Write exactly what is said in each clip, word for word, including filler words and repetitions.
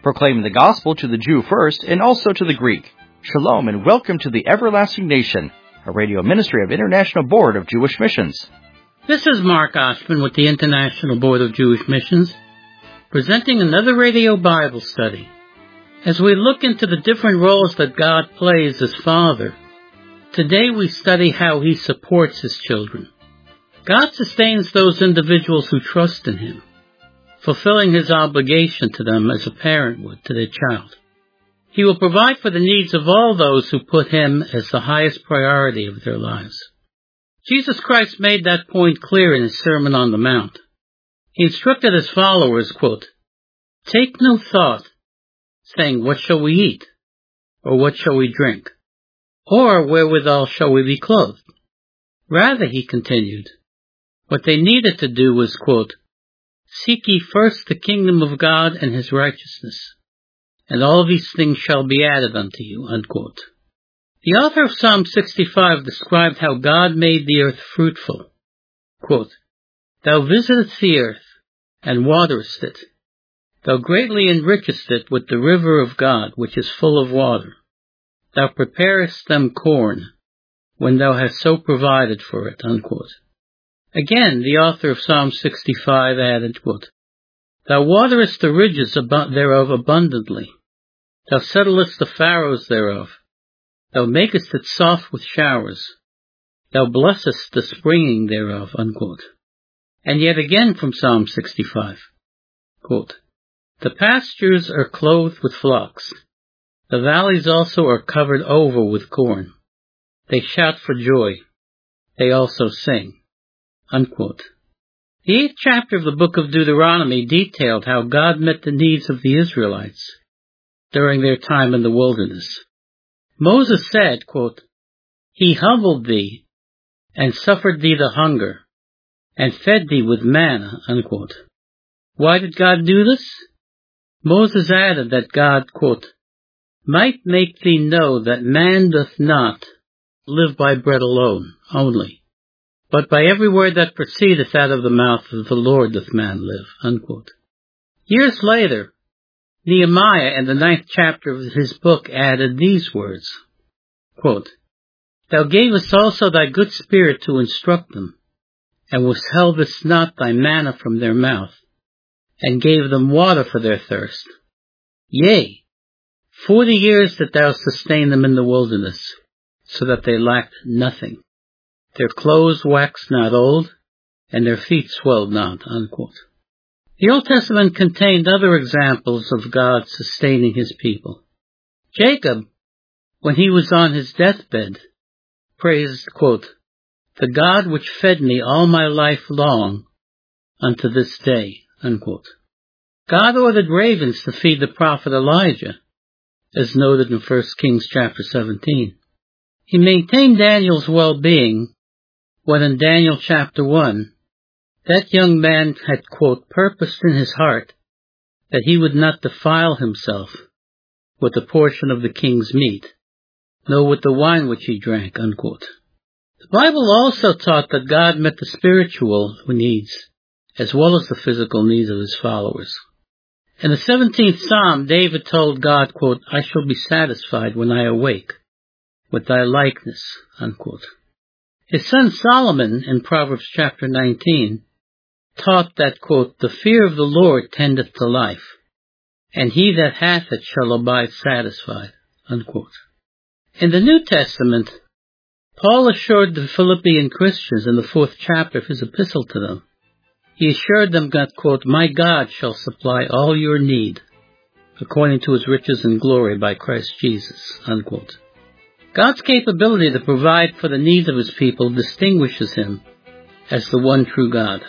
proclaiming the gospel to the Jew first and also to the Greek. Shalom and welcome to the Everlasting Nation, a radio ministry of International Board of Jewish Missions. This is Mark Oshman with the International Board of Jewish Missions, presenting another radio Bible study. As we look into the different roles that God plays as Father, today we study how He supports His children. God sustains those individuals who trust in Him, fulfilling His obligation to them as a parent would to their child. He will provide for the needs of all those who put Him as the highest priority of their lives. Jesus Christ made that point clear in His Sermon on the Mount. He instructed His followers, quote, "Take no thought, saying, what shall we eat? Or what shall we drink? Or wherewithal shall we be clothed?" Rather, He continued, what they needed to do was, quote, "Seek ye first the kingdom of God and His righteousness, and all these things shall be added unto you," unquote. The author of Psalm sixty-five described how God made the earth fruitful. Quote, "Thou visitest the earth, and waterest it. Thou greatly enrichest it with the river of God, which is full of water. Thou preparest them corn, when thou hast so provided for it," unquote. Again, the author of Psalm sixty-five added, quote, "Thou waterest the ridges thereof abundantly. Thou settlest the furrows thereof. Thou makest it soft with showers. Thou blessest the springing thereof," unquote. And yet again from Psalm sixty-five, quote, "The pastures are clothed with flocks. The valleys also are covered over with corn. They shout for joy. They also sing," unquote. The eighth chapter of the book of Deuteronomy detailed how God met the needs of the Israelites during their time in the wilderness. Moses said, quote, "He humbled thee, and suffered thee to hunger, and fed thee with manna," unquote. Why did God do this? Moses added that God, quote, "might make thee know that man doth not live by bread alone only, but by every word that proceedeth out of the mouth of the Lord doth man live," unquote. Years later, Nehemiah in the ninth chapter of his book added these words, quote, "Thou gavest also thy good spirit to instruct them, and withheldest not thy manna from their mouth, and gave them water for their thirst. Yea, forty years did thou sustain them in the wilderness, so that they lacked nothing. Their clothes waxed not old, and their feet swelled not," unquote. The Old Testament contained other examples of God sustaining His people. Jacob, when he was on his deathbed, praised, quote, "the God which fed me all my life long unto this day," unquote. God ordered ravens to feed the prophet Elijah, as noted in First Kings chapter seventeen. He maintained Daniel's well-being when in Daniel chapter one, that young man had, quote, "purposed in his heart that he would not defile himself with a portion of the king's meat, nor with the wine which he drank," unquote. The Bible also taught that God met the spiritual needs as well as the physical needs of His followers. In the seventeenth Psalm, David told God, quote, "I shall be satisfied when I awake with thy likeness," unquote. His son Solomon, in Proverbs chapter nineteen, taught that, quote, "the fear of the Lord tendeth to life, and he that hath it shall abide satisfied," unquote. In the New Testament, Paul assured the Philippian Christians in the fourth chapter of his epistle to them, he assured them that, quote, "my God shall supply all your need, according to His riches and glory by Christ Jesus," unquote. God's capability to provide for the needs of His people distinguishes Him as the one true God.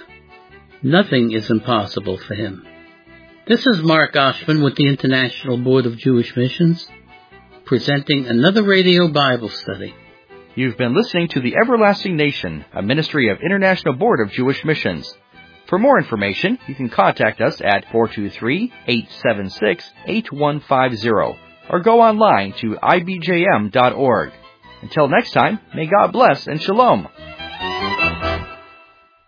Nothing is impossible for Him. This is Mark Oshman with the International Board of Jewish Missions, presenting another radio Bible study. You've been listening to The Everlasting Nation, a ministry of International Board of Jewish Missions. For more information, you can contact us at four two three, eight seven six, eight one five zero or go online to I B J M dot org. Until next time, may God bless and shalom.